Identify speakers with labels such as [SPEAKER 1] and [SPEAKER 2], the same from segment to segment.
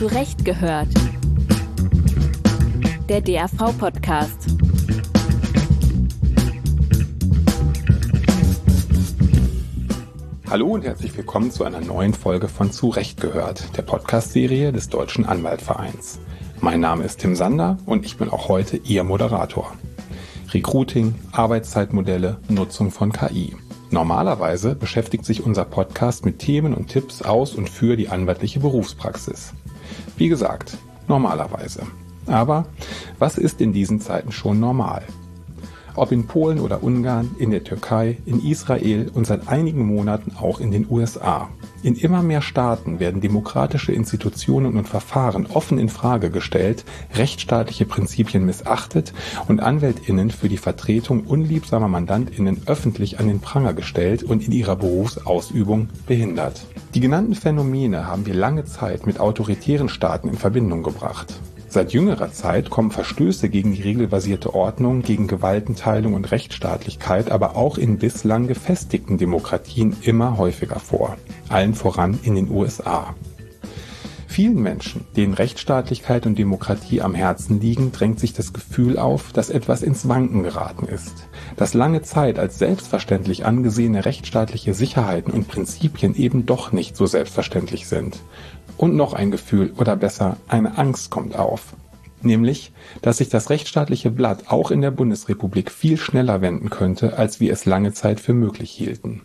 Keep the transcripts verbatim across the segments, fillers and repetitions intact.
[SPEAKER 1] Zu Recht gehört. Der D A V-Podcast.
[SPEAKER 2] Hallo und herzlich willkommen zu einer neuen Folge von Zu Recht gehört, der Podcast-Serie des Deutschen Anwaltvereins. Mein Name ist Tim Sander und ich bin auch heute Ihr Moderator. Recruiting, Arbeitszeitmodelle, Nutzung von K I. Normalerweise beschäftigt sich unser Podcast mit Themen und Tipps aus und für die anwaltliche Berufspraxis. Wie gesagt, normalerweise. Aber was ist in diesen Zeiten schon normal? Ob in Polen oder Ungarn, in der Türkei, in Israel und seit einigen Monaten auch in den U S A. In immer mehr Staaten werden demokratische Institutionen und Verfahren offen in Frage gestellt, rechtsstaatliche Prinzipien missachtet und AnwältInnen für die Vertretung unliebsamer MandantInnen öffentlich an den Pranger gestellt und in ihrer Berufsausübung behindert. Die genannten Phänomene haben wir lange Zeit mit autoritären Staaten in Verbindung gebracht. Seit jüngerer Zeit kommen Verstöße gegen die regelbasierte Ordnung, gegen Gewaltenteilung und Rechtsstaatlichkeit, aber auch in bislang gefestigten Demokratien immer häufiger vor. Allen voran in den U S A. Vielen Menschen, denen Rechtsstaatlichkeit und Demokratie am Herzen liegen, drängt sich das Gefühl auf, dass etwas ins Wanken geraten ist. Dass lange Zeit als selbstverständlich angesehene rechtsstaatliche Sicherheiten und Prinzipien eben doch nicht so selbstverständlich sind. Und noch ein Gefühl, oder besser, eine Angst kommt auf. Nämlich, dass sich das rechtsstaatliche Blatt auch in der Bundesrepublik viel schneller wenden könnte, als wir es lange Zeit für möglich hielten.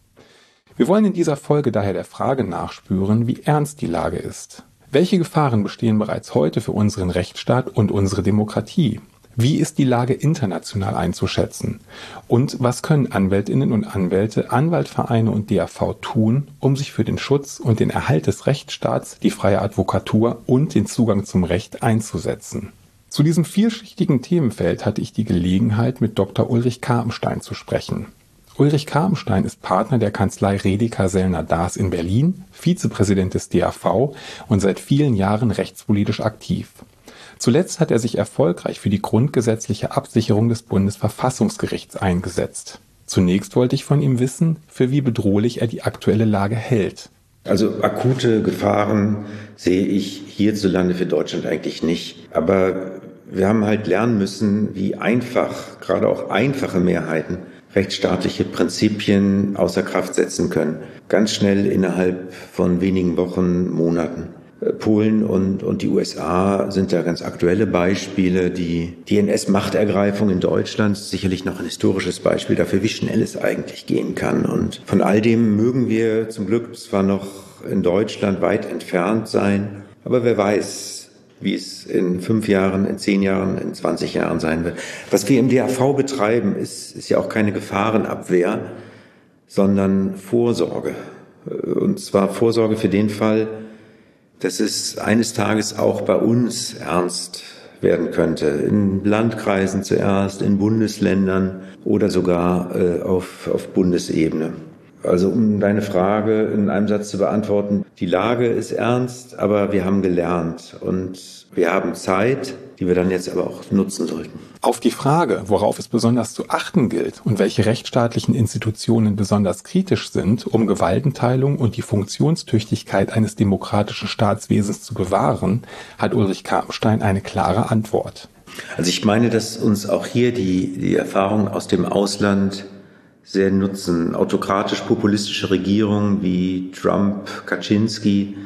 [SPEAKER 2] Wir wollen in dieser Folge daher der Frage nachspüren, wie ernst die Lage ist. Welche Gefahren bestehen bereits heute für unseren Rechtsstaat und unsere Demokratie? Wie ist die Lage international einzuschätzen? Und was können AnwältInnen und Anwälte, Anwaltvereine und D A V tun, um sich für den Schutz und den Erhalt des Rechtsstaats, die freie Advokatur und den Zugang zum Recht einzusetzen? Zu diesem vielschichtigen Themenfeld hatte ich die Gelegenheit, mit Doktor Ulrich Karpenstein zu sprechen. Ulrich Karpenstein ist Partner der Kanzlei Redeker Sellner Daas in Berlin, Vizepräsident des D A V und seit vielen Jahren rechtspolitisch aktiv. Zuletzt hat er sich erfolgreich für die grundgesetzliche Absicherung des Bundesverfassungsgerichts eingesetzt. Zunächst wollte ich von ihm wissen, für wie bedrohlich er die aktuelle Lage hält.
[SPEAKER 3] Also akute Gefahren sehe ich hierzulande für Deutschland eigentlich nicht. Aber wir haben halt lernen müssen, wie einfach, gerade auch einfache Mehrheiten, rechtsstaatliche Prinzipien außer Kraft setzen können. Ganz schnell innerhalb von wenigen Wochen, Monaten. Polen und, und die U S A sind da ganz aktuelle Beispiele. Die, die N S-Machtergreifung in Deutschland ist sicherlich noch ein historisches Beispiel dafür, wie schnell es eigentlich gehen kann. Und von all dem mögen wir zum Glück zwar noch in Deutschland weit entfernt sein, aber wer weiß, wie es in fünf Jahren, in zehn Jahren, in zwanzig Jahren sein wird. Was wir im D A V betreiben, ist, ist ja auch keine Gefahrenabwehr, sondern Vorsorge. Und zwar Vorsorge für den Fall, dass es eines Tages auch bei uns ernst werden könnte. In Landkreisen zuerst, in Bundesländern oder sogar äh, auf, auf Bundesebene. Also um deine Frage in einem Satz zu beantworten, die Lage ist ernst, aber wir haben gelernt und wir haben Zeit, die wir dann jetzt aber auch nutzen sollten.
[SPEAKER 2] Auf die Frage, worauf es besonders zu achten gilt und welche rechtsstaatlichen Institutionen besonders kritisch sind, um Gewaltenteilung und die Funktionstüchtigkeit eines demokratischen Staatswesens zu bewahren, hat Ulrich Karpenstein eine klare Antwort.
[SPEAKER 3] Also ich meine, dass uns auch hier die, die Erfahrungen aus dem Ausland sehr nutzen. Autokratisch-populistische Regierungen wie Trump, Kaczynski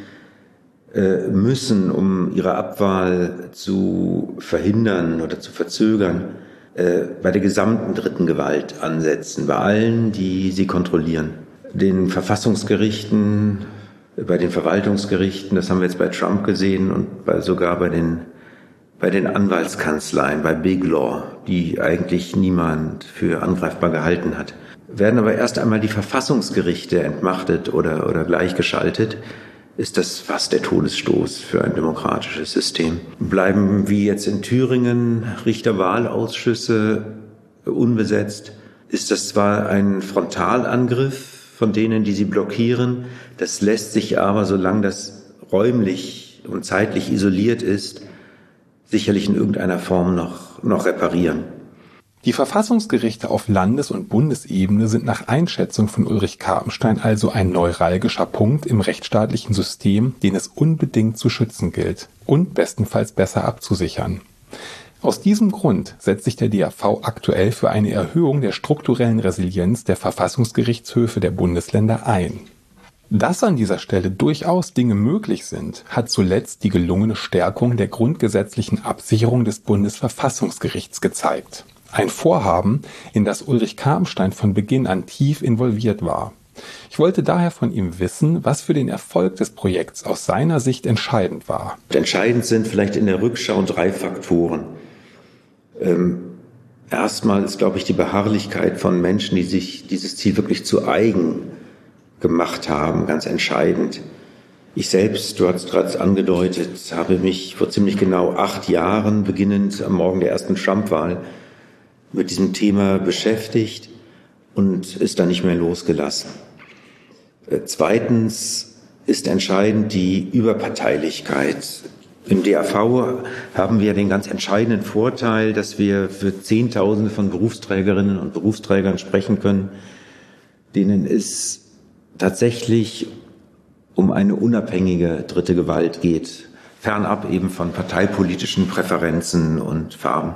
[SPEAKER 3] müssen, um ihre Abwahl zu verhindern oder zu verzögern, bei der gesamten dritten Gewalt ansetzen, bei allen, die sie kontrollieren. Den Verfassungsgerichten, bei den Verwaltungsgerichten, das haben wir jetzt bei Trump gesehen und bei, sogar bei den, bei den Anwaltskanzleien, bei Big Law, die eigentlich niemand für angreifbar gehalten hat. Werden aber erst einmal die Verfassungsgerichte entmachtet oder, oder gleichgeschaltet, ist das fast der Todesstoß für ein demokratisches System. Bleiben wie jetzt in Thüringen Richterwahlausschüsse unbesetzt, ist das zwar ein Frontalangriff von denen, die sie blockieren, das lässt sich aber, solange das räumlich und zeitlich isoliert ist, sicherlich in irgendeiner Form noch, noch reparieren.
[SPEAKER 2] Die Verfassungsgerichte auf Landes- und Bundesebene sind nach Einschätzung von Ulrich Karpenstein also ein neuralgischer Punkt im rechtsstaatlichen System, den es unbedingt zu schützen gilt und bestenfalls besser abzusichern. Aus diesem Grund setzt sich der D A V aktuell für eine Erhöhung der strukturellen Resilienz der Verfassungsgerichtshöfe der Bundesländer ein. Dass an dieser Stelle durchaus Dinge möglich sind, hat zuletzt die gelungene Stärkung der grundgesetzlichen Absicherung des Bundesverfassungsgerichts gezeigt. Ein Vorhaben, in das Ulrich Karpenstein von Beginn an tief involviert war. Ich wollte daher von ihm wissen, was für den Erfolg des Projekts aus seiner Sicht entscheidend war.
[SPEAKER 3] Entscheidend sind vielleicht in der Rückschau drei Faktoren. Ähm, erstmal ist, glaube ich, die Beharrlichkeit von Menschen, die sich dieses Ziel wirklich zu eigen gemacht haben, ganz entscheidend. Ich selbst, du hast es gerade angedeutet, habe mich vor ziemlich genau acht Jahren, beginnend am Morgen der ersten Trump-Wahl, mit diesem Thema beschäftigt und ist dann nicht mehr losgelassen. Zweitens ist entscheidend die Überparteilichkeit. Im D A V haben wir den ganz entscheidenden Vorteil, dass wir für Zehntausende von Berufsträgerinnen und Berufsträgern sprechen können, denen es tatsächlich um eine unabhängige dritte Gewalt geht, fernab eben von parteipolitischen Präferenzen und Farben.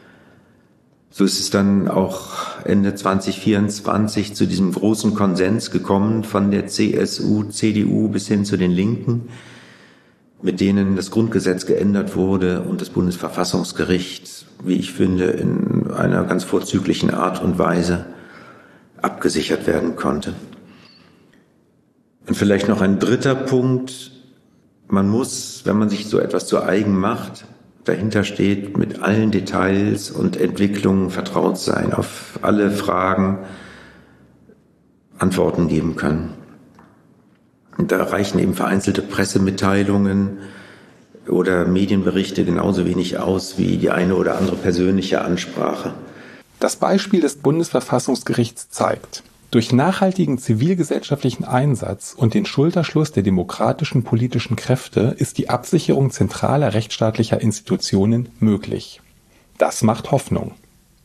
[SPEAKER 3] So ist es dann auch Ende zwanzig vierundzwanzig zu diesem großen Konsens gekommen von der C S U, C D U bis hin zu den Linken, mit denen das Grundgesetz geändert wurde und das Bundesverfassungsgericht, wie ich finde, in einer ganz vorzüglichen Art und Weise abgesichert werden konnte. Und vielleicht noch ein dritter Punkt. Man muss, wenn man sich so etwas zu eigen macht, dahinter steht, mit allen Details und Entwicklungen vertraut sein, auf alle Fragen Antworten geben können. Und da reichen eben vereinzelte Pressemitteilungen oder Medienberichte genauso wenig aus wie die eine oder andere persönliche Ansprache.
[SPEAKER 2] Das Beispiel des Bundesverfassungsgerichts zeigt, durch nachhaltigen zivilgesellschaftlichen Einsatz und den Schulterschluss der demokratischen politischen Kräfte ist die Absicherung zentraler rechtsstaatlicher Institutionen möglich. Das macht Hoffnung.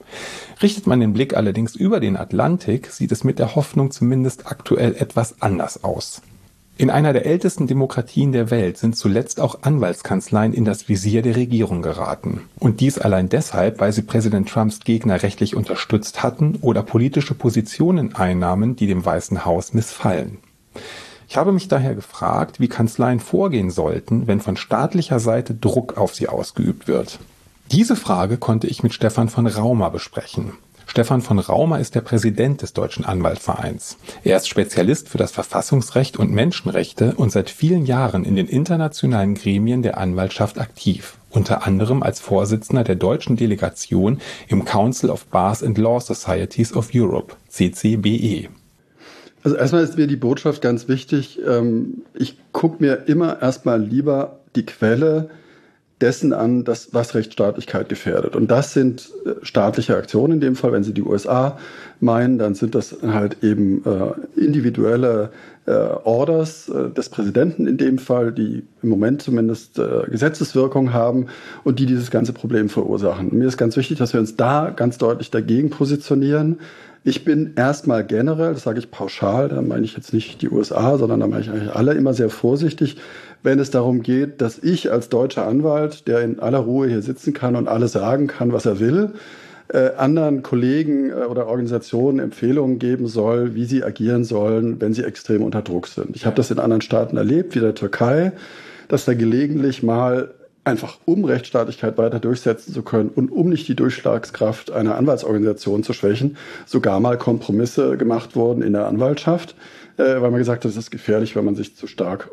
[SPEAKER 2] Richtet man den Blick allerdings über den Atlantik, sieht es mit der Hoffnung zumindest aktuell etwas anders aus. In einer der ältesten Demokratien der Welt sind zuletzt auch Anwaltskanzleien in das Visier der Regierung geraten. Und dies allein deshalb, weil sie Präsident Trumps Gegner rechtlich unterstützt hatten oder politische Positionen einnahmen, die dem Weißen Haus missfallen. Ich habe mich daher gefragt, wie Kanzleien vorgehen sollten, wenn von staatlicher Seite Druck auf sie ausgeübt wird. Diese Frage konnte ich mit Stefan von Raumer besprechen. Stefan von Raumer ist der Präsident des Deutschen Anwaltvereins. Er ist Spezialist für das Verfassungsrecht und Menschenrechte und seit vielen Jahren in den internationalen Gremien der Anwaltschaft aktiv, unter anderem als Vorsitzender der deutschen Delegation im Council of Bars and Law Societies of Europe, C C B E.
[SPEAKER 4] Also erstmal ist mir die Botschaft ganz wichtig. Ich gucke mir immer erstmal lieber die Quelle dessen an, das, was Rechtsstaatlichkeit gefährdet. Und das sind staatliche Aktionen in dem Fall. Wenn Sie die U S A meinen, dann sind das halt eben äh, individuelle äh, Orders äh, des Präsidenten in dem Fall, die im Moment zumindest äh, Gesetzeswirkung haben und die dieses ganze Problem verursachen. Und mir ist ganz wichtig, dass wir uns da ganz deutlich dagegen positionieren. Ich bin erstmal generell, das sage ich pauschal, da meine ich jetzt nicht die U S A, sondern da meine ich eigentlich alle immer sehr vorsichtig, wenn es darum geht, dass ich als deutscher Anwalt, der in aller Ruhe hier sitzen kann und alles sagen kann, was er will, äh, anderen Kollegen äh, oder Organisationen Empfehlungen geben soll, wie sie agieren sollen, wenn sie extrem unter Druck sind. Ich habe das in anderen Staaten erlebt, wie der Türkei, dass da gelegentlich mal einfach um Rechtsstaatlichkeit weiter durchsetzen zu können und um nicht die Durchschlagskraft einer Anwaltsorganisation zu schwächen, sogar mal Kompromisse gemacht wurden in der Anwaltschaft, äh, weil man gesagt hat, es ist gefährlich, wenn man sich zu stark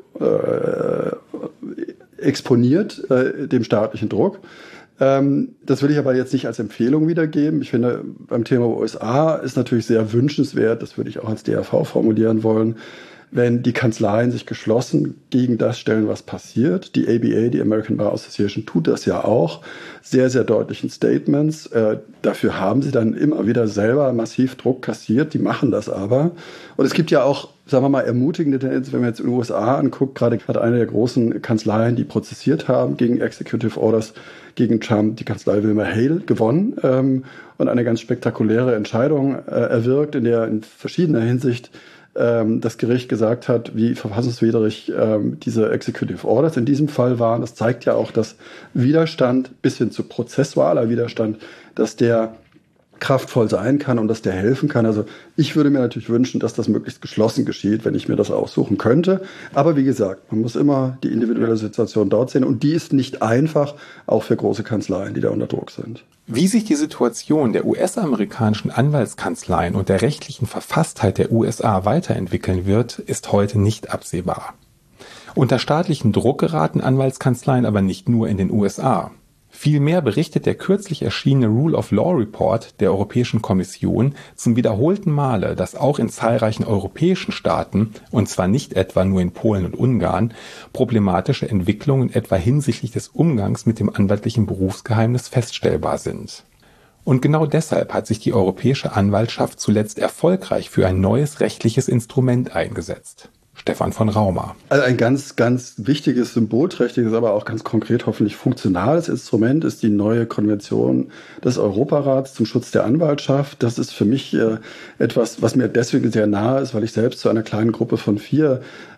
[SPEAKER 4] äh, exponiert äh, dem staatlichen Druck. Ähm, das will ich aber jetzt nicht als Empfehlung wiedergeben. Ich finde, beim Thema U S A ist natürlich sehr wünschenswert, das würde ich auch als D A V formulieren wollen, wenn die Kanzleien sich geschlossen gegen das stellen, was passiert. Die A B A, die American Bar Association, tut das ja auch. Sehr, sehr deutlichen Statements. Äh, dafür haben sie dann immer wieder selber massiv Druck kassiert. Die machen das aber. Und es gibt ja auch sagen wir mal, ermutigende Tendenz, wenn man jetzt in den U S A anguckt. Gerade hat eine der großen Kanzleien, die prozessiert haben gegen Executive Orders, gegen Trump, die Kanzlei WilmerHale, gewonnen ähm, und eine ganz spektakuläre Entscheidung äh, erwirkt, in der in verschiedener Hinsicht ähm, das Gericht gesagt hat, wie verfassungswidrig ähm, diese Executive Orders in diesem Fall waren. Das zeigt ja auch, dass Widerstand bis hin zu prozessualer Widerstand, dass der kraftvoll sein kann und dass der helfen kann. Also ich würde mir natürlich wünschen, dass das möglichst geschlossen geschieht, wenn ich mir das aussuchen könnte. Aber wie gesagt, man muss immer die individuelle Situation dort sehen und die ist nicht einfach, auch für große Kanzleien, die da unter Druck sind.
[SPEAKER 2] Wie sich die Situation der U S-amerikanischen Anwaltskanzleien und der rechtlichen Verfasstheit der U S A weiterentwickeln wird, ist heute nicht absehbar. Unter staatlichen Druck geraten Anwaltskanzleien aber nicht nur in den U S A. Vielmehr berichtet der kürzlich erschienene Rule of Law Report der Europäischen Kommission zum wiederholten Male, dass auch in zahlreichen europäischen Staaten, und zwar nicht etwa nur in Polen und Ungarn, problematische Entwicklungen etwa hinsichtlich des Umgangs mit dem anwaltlichen Berufsgeheimnis feststellbar sind. Und genau deshalb hat sich die europäische Anwaltschaft zuletzt erfolgreich für ein neues rechtliches Instrument eingesetzt. Stefan von Raumer.
[SPEAKER 4] Also ein ganz, ganz wichtiges, symbolträchtiges, aber auch ganz konkret hoffentlich funktionales Instrument ist die neue Konvention des Europarats zum Schutz der Anwaltschaft. Das ist für mich äh, etwas, was mir deswegen sehr nahe ist, weil ich selbst zu einer kleinen Gruppe von vier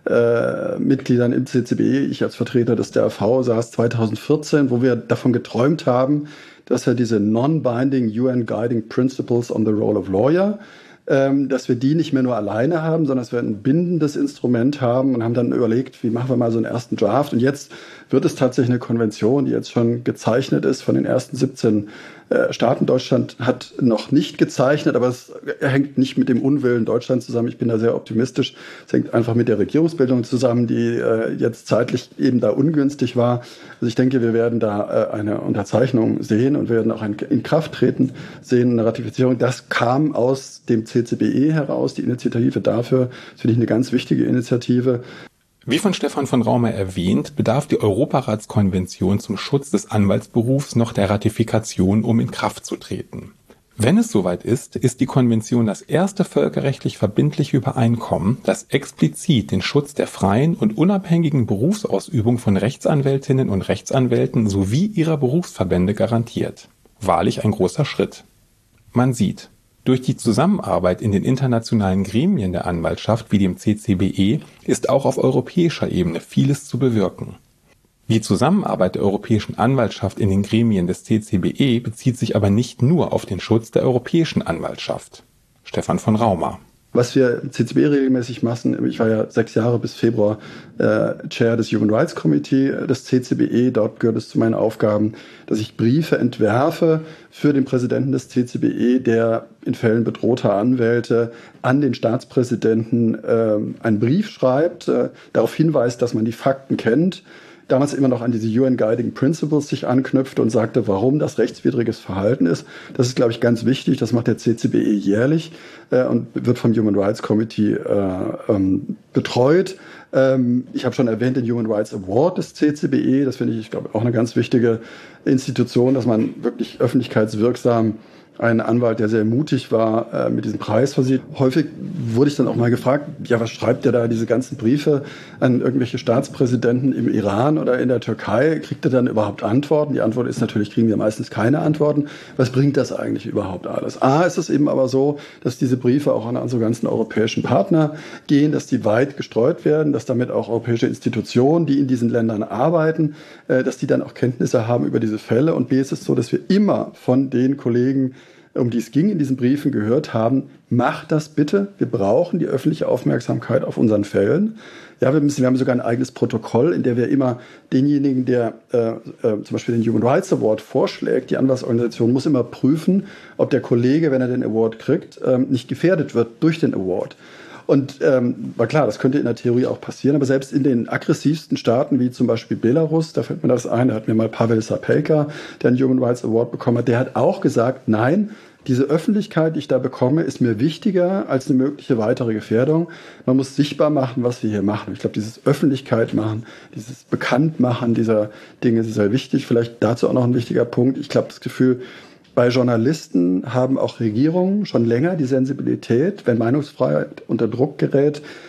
[SPEAKER 4] äh, Mitgliedern im C C B E, ich als Vertreter des D R V, saß zweitausendvierzehn, wo wir davon geträumt haben, dass wir diese Non-Binding U N Guiding Principles on the Role of Lawyer, dass wir die nicht mehr nur alleine haben, sondern dass wir ein bindendes Instrument haben und haben dann überlegt, wie machen wir mal so einen ersten Draft. Und jetzt wird es tatsächlich eine Konvention, die jetzt schon gezeichnet ist von den ersten siebzehn äh, Staaten. Deutschland hat noch nicht gezeichnet, aber es hängt nicht mit dem Unwillen Deutschlands zusammen. Ich bin da sehr optimistisch. Es hängt einfach mit der Regierungsbildung zusammen, die äh, jetzt zeitlich eben da ungünstig war. Also ich denke, wir werden da äh, eine Unterzeichnung sehen und wir werden auch ein Inkrafttreten sehen, eine Ratifizierung. Das kam aus dem C C B E heraus, die Initiative dafür. Das finde ich eine ganz wichtige Initiative.
[SPEAKER 2] Wie von Stefan von Raumer erwähnt, bedarf die Europaratskonvention zum Schutz des Anwaltsberufs noch der Ratifikation, um in Kraft zu treten. Wenn es soweit ist, ist die Konvention das erste völkerrechtlich verbindliche Übereinkommen, das explizit den Schutz der freien und unabhängigen Berufsausübung von Rechtsanwältinnen und Rechtsanwälten sowie ihrer Berufsverbände garantiert. Wahrlich ein großer Schritt. Man sieht, durch die Zusammenarbeit in den internationalen Gremien der Anwaltschaft wie dem C C B E ist auch auf europäischer Ebene vieles zu bewirken. Die Zusammenarbeit der europäischen Anwaltschaft in den Gremien des C C B E bezieht sich aber nicht nur auf den Schutz der europäischen Anwaltschaft. Stefan von Raumer.
[SPEAKER 4] Was wir im C C B E regelmäßig machen, ich war ja sechs Jahre bis Februar äh, Chair des Human Rights Committee des C C B E, dort gehört es zu meinen Aufgaben, dass ich Briefe entwerfe für den Präsidenten des C C B E, der in Fällen bedrohter Anwälte an den Staatspräsidenten äh, einen Brief schreibt, äh, darauf hinweist, dass man die Fakten kennt, damals immer noch an diese U N Guiding Principles sich anknüpfte und sagte, warum das rechtswidriges Verhalten ist. Das ist, glaube ich, ganz wichtig. Das macht der C C B E jährlich äh, und wird vom Human Rights Committee äh, ähm, betreut. Ähm, ich habe schon erwähnt den Human Rights Award des C C B E. Das finde ich, ich glaube, auch eine ganz wichtige Institution, dass man wirklich öffentlichkeitswirksam einen Anwalt, der sehr mutig war, äh, mit diesem Preis versieht. Häufig wurde ich dann auch mal gefragt, ja, was schreibt der da, diese ganzen Briefe an irgendwelche Staatspräsidenten im Iran oder in der Türkei? Kriegt er dann überhaupt Antworten? Die Antwort ist natürlich, kriegen wir meistens keine Antworten. Was bringt das eigentlich überhaupt alles? A, ist es eben aber so, dass diese Briefe auch an unsere ganzen europäischen Partner gehen, dass die weit gestreut werden, dass damit auch europäische Institutionen, die in diesen Ländern arbeiten, äh, dass die dann auch Kenntnisse haben über diese Fälle. Und B, ist es so, dass wir immer von den Kollegen, um die es ging, in diesen Briefen gehört haben, macht das bitte. Wir brauchen die öffentliche Aufmerksamkeit auf unseren Fällen. Ja, wir müssen, wir haben sogar ein eigenes Protokoll, in der wir immer denjenigen, der äh, äh, zum Beispiel den Human Rights Award vorschlägt, die Anwaltsorganisation muss immer prüfen, ob der Kollege, wenn er den Award kriegt, äh, nicht gefährdet wird durch den Award. Und ähm, war klar, das könnte in der Theorie auch passieren, aber selbst in den aggressivsten Staaten, wie zum Beispiel Belarus, da fällt mir das ein, da hat mir mal Pavel Sapelka, der einen Human Rights Award bekommen hat, der hat auch gesagt, nein, diese Öffentlichkeit, die ich da bekomme, ist mir wichtiger als eine mögliche weitere Gefährdung. Man muss sichtbar machen, was wir hier machen. Ich glaube, dieses Öffentlichkeit machen, dieses Bekanntmachen dieser Dinge ist sehr wichtig. Vielleicht dazu auch noch ein wichtiger Punkt. Ich glaube, das Gefühl, bei Journalisten haben auch Regierungen schon länger die Sensibilität, wenn Meinungsfreiheit unter Druck gerät,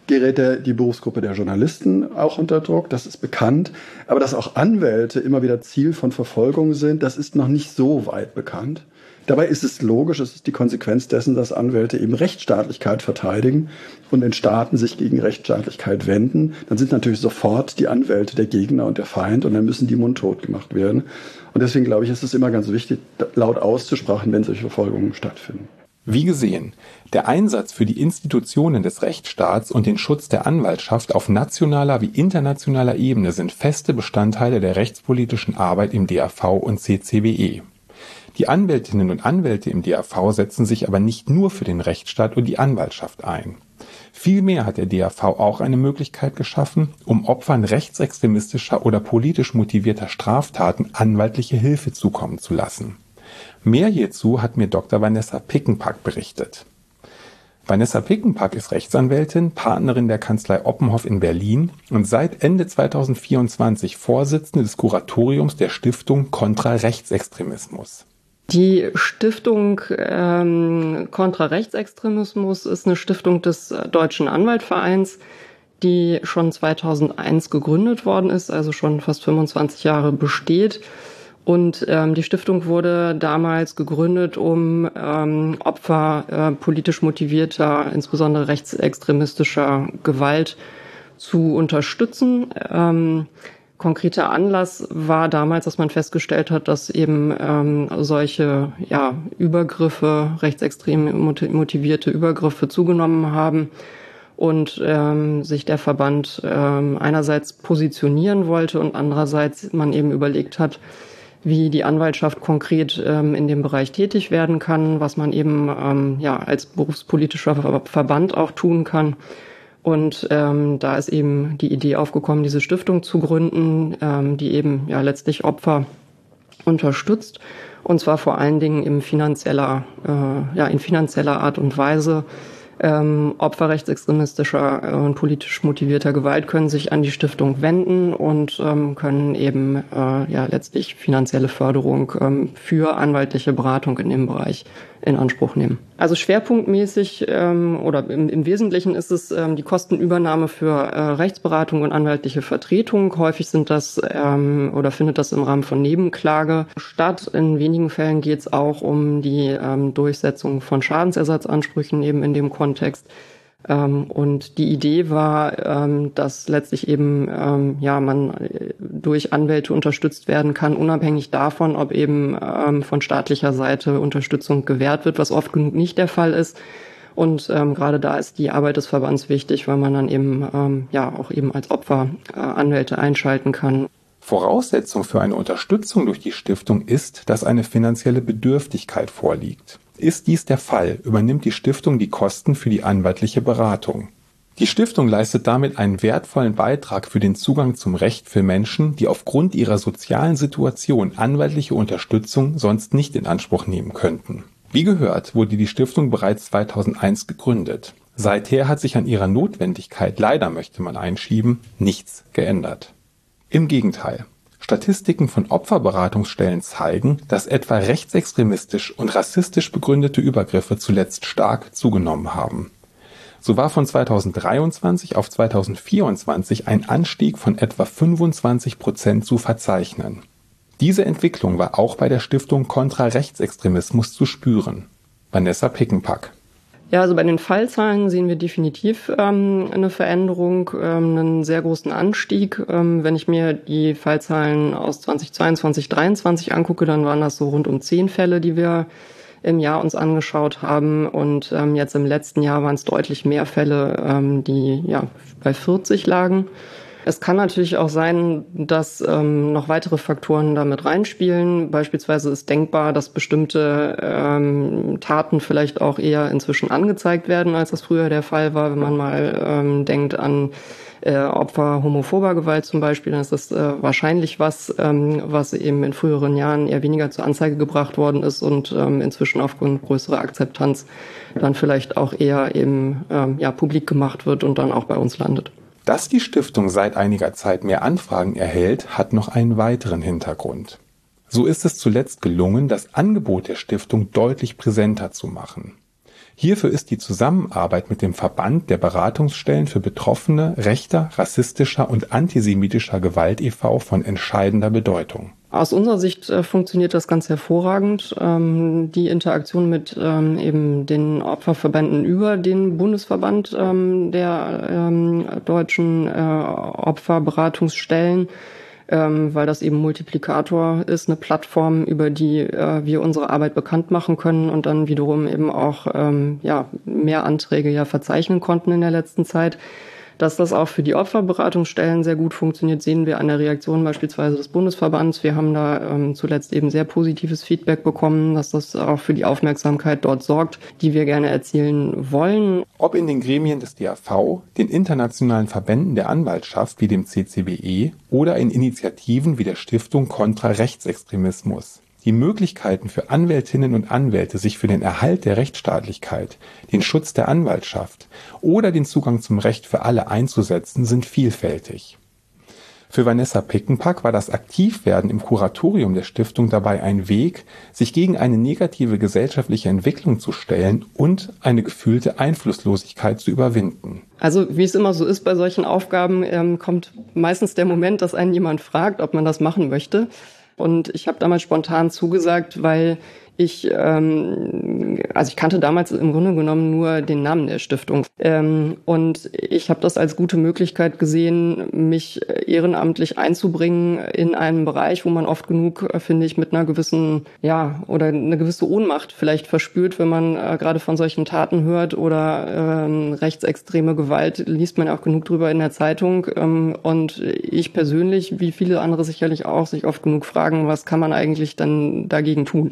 [SPEAKER 4] gerät der, die Berufsgruppe der Journalisten auch unter Druck, das ist bekannt. Aber dass auch Anwälte immer wieder Ziel von Verfolgung sind, das ist noch nicht so weit bekannt. Dabei ist es logisch, es ist die Konsequenz dessen, dass Anwälte eben Rechtsstaatlichkeit verteidigen. Und wenn Staaten sich gegen Rechtsstaatlichkeit wenden, dann sind natürlich sofort die Anwälte der Gegner und der Feind und dann müssen die mundtot gemacht werden. Und deswegen glaube ich, ist es immer ganz wichtig, laut auszusprechen, wenn solche Verfolgungen stattfinden.
[SPEAKER 2] Wie gesehen, der Einsatz für die Institutionen des Rechtsstaats und den Schutz der Anwaltschaft auf nationaler wie internationaler Ebene sind feste Bestandteile der rechtspolitischen Arbeit im D A V und C C W E. Die Anwältinnen und Anwälte im D A V setzen sich aber nicht nur für den Rechtsstaat und die Anwaltschaft ein. Vielmehr hat der D A V auch eine Möglichkeit geschaffen, um Opfern rechtsextremistischer oder politisch motivierter Straftaten anwaltliche Hilfe zukommen zu lassen. Mehr hierzu hat mir Doktor Vanessa Pickenpack berichtet. Vanessa Pickenpack ist Rechtsanwältin, Partnerin der Kanzlei Oppenhoff in Berlin und seit Ende zweitausendvierundzwanzig Vorsitzende des Kuratoriums der Stiftung Contra Rechtsextremismus.
[SPEAKER 5] Die Stiftung ähm, Contra Rechtsextremismus ist eine Stiftung des Deutschen Anwaltvereins, die schon zweitausendeins gegründet worden ist, also schon fast fünfundzwanzig Jahre besteht. Und ähm, die Stiftung wurde damals gegründet, um ähm, Opfer äh, politisch motivierter, insbesondere rechtsextremistischer Gewalt zu unterstützen. Ähm, Konkreter Anlass war damals, dass man festgestellt hat, dass eben ähm, solche ja, Übergriffe, rechtsextrem motivierte Übergriffe zugenommen haben und ähm, sich der Verband ähm, einerseits positionieren wollte und andererseits man eben überlegt hat, wie die Anwaltschaft konkret ähm, in dem Bereich tätig werden kann, was man eben ähm, ja als berufspolitischer Verband auch tun kann. Und ähm, da ist eben die Idee aufgekommen, diese Stiftung zu gründen, ähm, die eben ja letztlich Opfer unterstützt. Und zwar vor allen Dingen in finanzieller, äh, ja, in finanzieller Art und Weise. Ähm, Opfer rechtsextremistischer und politisch motivierter Gewalt können sich an die Stiftung wenden und ähm, können eben äh, ja letztlich finanzielle Förderung ähm, für anwaltliche Beratung in dem Bereich in Anspruch nehmen. Also schwerpunktmäßig ähm, oder im, im Wesentlichen ist es ähm, die Kostenübernahme für äh, Rechtsberatung und anwaltliche Vertretung. Häufig sind das ähm, oder findet das im Rahmen von Nebenklage statt. In wenigen Fällen geht es auch um die ähm, Durchsetzung von Schadensersatzansprüchen eben in dem Kontext. Ähm, und die Idee war, ähm, dass letztlich eben ähm, ja man durch Anwälte unterstützt werden kann, unabhängig davon, ob eben ähm, von staatlicher Seite Unterstützung gewährt wird, was oft genug nicht der Fall ist. Und ähm, gerade da ist die Arbeit des Verbands wichtig, weil man dann eben ähm, ja auch eben als Opfer äh, Anwälte einschalten kann.
[SPEAKER 2] Voraussetzung für eine Unterstützung durch die Stiftung ist, dass eine finanzielle Bedürftigkeit vorliegt. Ist dies der Fall, übernimmt die Stiftung die Kosten für die anwaltliche Beratung. Die Stiftung leistet damit einen wertvollen Beitrag für den Zugang zum Recht für Menschen, die aufgrund ihrer sozialen Situation anwaltliche Unterstützung sonst nicht in Anspruch nehmen könnten. Wie gehört, wurde die Stiftung bereits zweitausendeins gegründet. Seither hat sich an ihrer Notwendigkeit, leider möchte man einschieben, nichts geändert. Im Gegenteil. Statistiken von Opferberatungsstellen zeigen, dass etwa rechtsextremistisch und rassistisch begründete Übergriffe zuletzt stark zugenommen haben. So war von zweitausenddreiundzwanzig auf zweitausendvierundzwanzig ein Anstieg von etwa fünfundzwanzig Prozent zu verzeichnen. Diese Entwicklung war auch bei der Stiftung Contra Rechtsextremismus zu spüren. Vanessa Pickenpack.
[SPEAKER 5] Ja, also bei den Fallzahlen sehen wir definitiv ähm, eine Veränderung, ähm, einen sehr großen Anstieg. Ähm, wenn ich mir die Fallzahlen aus zweitausendzweiundzwanzig, dreiundzwanzig angucke, dann waren das so rund um zehn Fälle, die wir im Jahr uns angeschaut haben. Und ähm, jetzt im letzten Jahr waren es deutlich mehr Fälle, ähm, die ja bei vierzig lagen. Es kann natürlich auch sein, dass ähm, noch weitere Faktoren damit reinspielen. Beispielsweise ist denkbar, dass bestimmte ähm, Taten vielleicht auch eher inzwischen angezeigt werden, als das früher der Fall war. Wenn man mal ähm, denkt an äh, Opfer homophober Gewalt zum Beispiel, dann ist das äh, wahrscheinlich was, ähm, was eben in früheren Jahren eher weniger zur Anzeige gebracht worden ist und ähm, inzwischen aufgrund größerer Akzeptanz dann vielleicht auch eher eben ähm, ja, publik gemacht wird und dann auch bei uns landet.
[SPEAKER 2] Dass die Stiftung seit einiger Zeit mehr Anfragen erhält, hat noch einen weiteren Hintergrund. So ist es zuletzt gelungen, das Angebot der Stiftung deutlich präsenter zu machen. Hierfür ist die Zusammenarbeit mit dem Verband der Beratungsstellen für Betroffene rechter, rassistischer und antisemitischer Gewalt e V von entscheidender Bedeutung.
[SPEAKER 5] Aus unserer Sicht äh, funktioniert das ganz hervorragend. Ähm, die Interaktion mit ähm, eben den Opferverbänden über den Bundesverband ähm, der ähm, deutschen äh, Opferberatungsstellen, ähm, weil das eben Multiplikator ist, eine Plattform, über die äh, wir unsere Arbeit bekannt machen können und dann wiederum eben auch ähm, ja mehr Anträge ja verzeichnen konnten in der letzten Zeit. Dass das auch für die Opferberatungsstellen sehr gut funktioniert, sehen wir an der Reaktion beispielsweise des Bundesverbands. Wir haben da ähm, zuletzt eben sehr positives Feedback bekommen, dass das auch für die Aufmerksamkeit dort sorgt, die wir gerne erzielen wollen.
[SPEAKER 2] Ob in den Gremien des D A V, den internationalen Verbänden der Anwaltschaft wie dem C C B E oder in Initiativen wie der Stiftung Kontra Rechtsextremismus. Die Möglichkeiten für Anwältinnen und Anwälte, sich für den Erhalt der Rechtsstaatlichkeit, den Schutz der Anwaltschaft oder den Zugang zum Recht für alle einzusetzen, sind vielfältig. Für Vanessa Pickenpack war das Aktivwerden im Kuratorium der Stiftung dabei ein Weg, sich gegen eine negative gesellschaftliche Entwicklung zu stellen und eine gefühlte Einflusslosigkeit zu überwinden.
[SPEAKER 5] Also wie es immer so ist bei solchen Aufgaben, ähm, kommt meistens der Moment, dass einen jemand fragt, ob man das machen möchte. Und ich habe damals spontan zugesagt, weil ich, ähm, also ich kannte damals im Grunde genommen nur den Namen der Stiftung. Ähm, und ich habe das als gute Möglichkeit gesehen, mich ehrenamtlich einzubringen in einem Bereich, wo man oft genug, finde ich, mit einer gewissen, ja, oder eine gewisse Ohnmacht vielleicht verspürt, wenn man äh, gerade von solchen Taten hört oder ähm, rechtsextreme Gewalt, liest man ja auch genug drüber in der Zeitung. Ähm, und ich persönlich, wie viele andere sicherlich auch, sich oft genug fragen, was kann man eigentlich dann dagegen tun?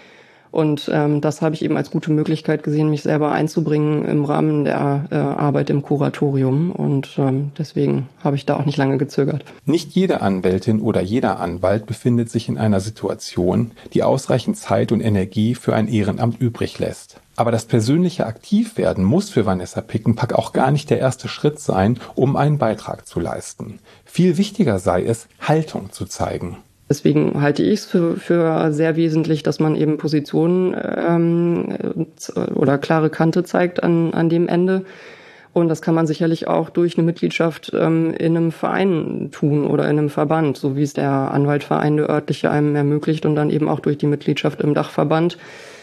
[SPEAKER 5] Und ähm, das habe ich eben als gute Möglichkeit gesehen, mich selber einzubringen im Rahmen der äh, Arbeit im Kuratorium. Und ähm, deswegen habe ich da auch nicht lange gezögert.
[SPEAKER 2] Nicht jede Anwältin oder jeder Anwalt befindet sich in einer Situation, die ausreichend Zeit und Energie für ein Ehrenamt übrig lässt. Aber das persönliche Aktivwerden muss für Vanessa Pickenpack auch gar nicht der erste Schritt sein, um einen Beitrag zu leisten. Viel wichtiger sei es, Haltung zu zeigen.
[SPEAKER 5] Deswegen halte ich es für, für sehr wesentlich, dass man eben Positionen ähm, oder klare Kante zeigt an, an dem Ende. Und das kann man sicherlich auch durch eine Mitgliedschaft ähm, in einem Verein tun oder in einem Verband, so wie es der Anwaltverein, der örtliche, einem ermöglicht und dann eben auch durch die Mitgliedschaft im Dachverband,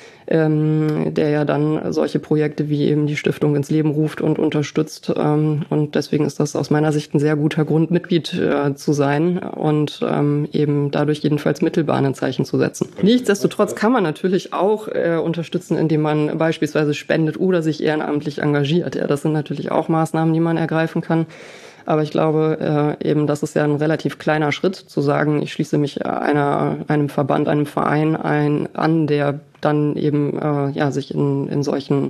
[SPEAKER 5] ähm, der ja dann solche Projekte wie eben die Stiftung ins Leben ruft und unterstützt. Ähm, und deswegen ist das aus meiner Sicht ein sehr guter Grund, Mitglied äh, zu sein und ähm, eben dadurch jedenfalls mittelbar ein Zeichen zu setzen. Nichtsdestotrotz kann man natürlich auch äh, unterstützen, indem man beispielsweise spendet oder sich ehrenamtlich engagiert. Ja, das sind natürlich auch Maßnahmen, die man ergreifen kann. Aber ich glaube äh, eben, das ist ja ein relativ kleiner Schritt, zu sagen, ich schließe mich einer, einem Verband, einem Verein ein, an, der dann eben äh, ja sich in, in solchen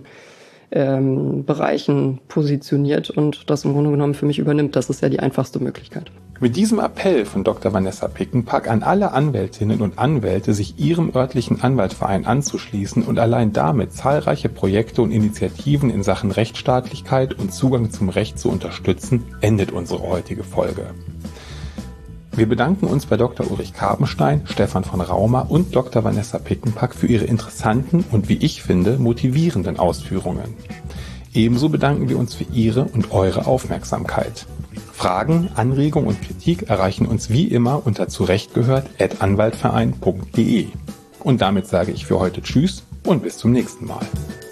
[SPEAKER 5] ähm, Bereichen positioniert und das im Grunde genommen für mich übernimmt. Das ist ja die einfachste Möglichkeit.
[SPEAKER 2] Mit diesem Appell von Doktor Vanessa Pickenpack an alle Anwältinnen und Anwälte, sich ihrem örtlichen Anwaltverein anzuschließen und allein damit zahlreiche Projekte und Initiativen in Sachen Rechtsstaatlichkeit und Zugang zum Recht zu unterstützen, endet unsere heutige Folge. Wir bedanken uns bei Doktor Ulrich Karpenstein, Stefan von Raumer und Doktor Vanessa Pickenpack für ihre interessanten und, wie ich finde, motivierenden Ausführungen. Ebenso bedanken wir uns für Ihre und eure Aufmerksamkeit. Fragen, Anregungen und Kritik erreichen uns wie immer unter zurechtgehört at anwaltverein punkt de. Und damit sage ich für heute Tschüss und bis zum nächsten Mal.